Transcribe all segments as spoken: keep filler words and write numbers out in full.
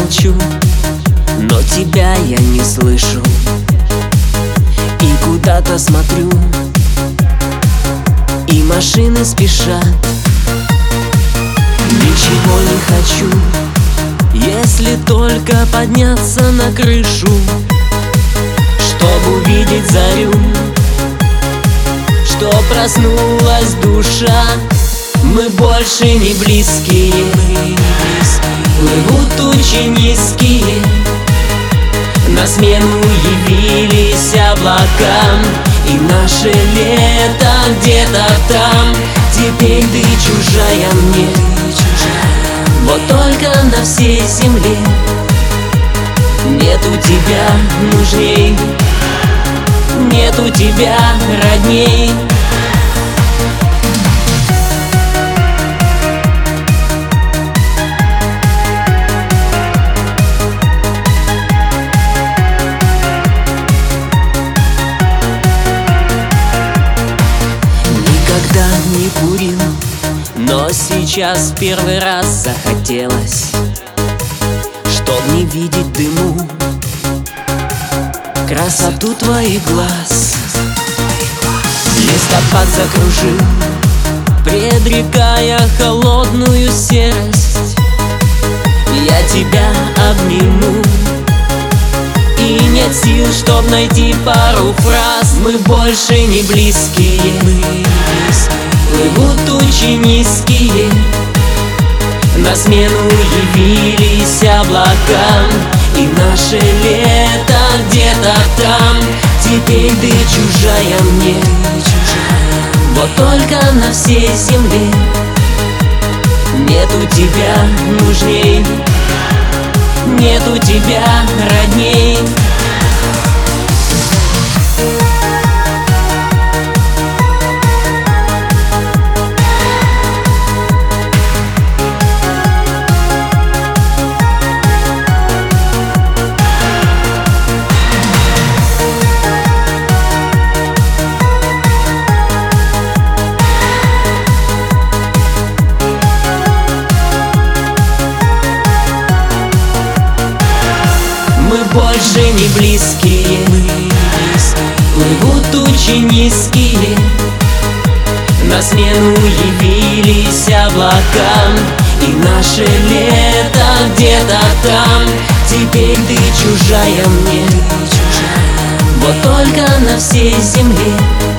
молчу, но тебя я не слышу. И куда-то смотрю, и машины спешат. Ничего не хочу, если только подняться на крышу, чтобы увидеть зарю, что проснулась душа. Мы больше не близкие, плывут тучи низкие, на смену явились облака, и наше лето где-то там. Теперь ты чужая мне, вот только на всей земле нету тебя нужней, нету тебя родней. Никогда не курил, но сейчас в первый раз захотелось, чтоб не видеть дыму красоту твоих глаз. Листопад закружил, предрекая холодную серость. Я тебя обниму, и нет сил, чтоб найти пару фраз. Мы больше не близкие, плывут тучи низкие, на смену явились облака, и наше лето где-то там. Теперь ты чужая мне, вот только на всей земле нету тебя нужней, нету тебя родней. Мы больше не близкие, плывут тучи низкие, на смену явились облака, и наше лето где-то там. Теперь ты чужая мне, вот только на всей земле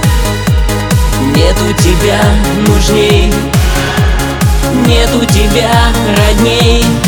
нету тебя нужней, нету тебя родней.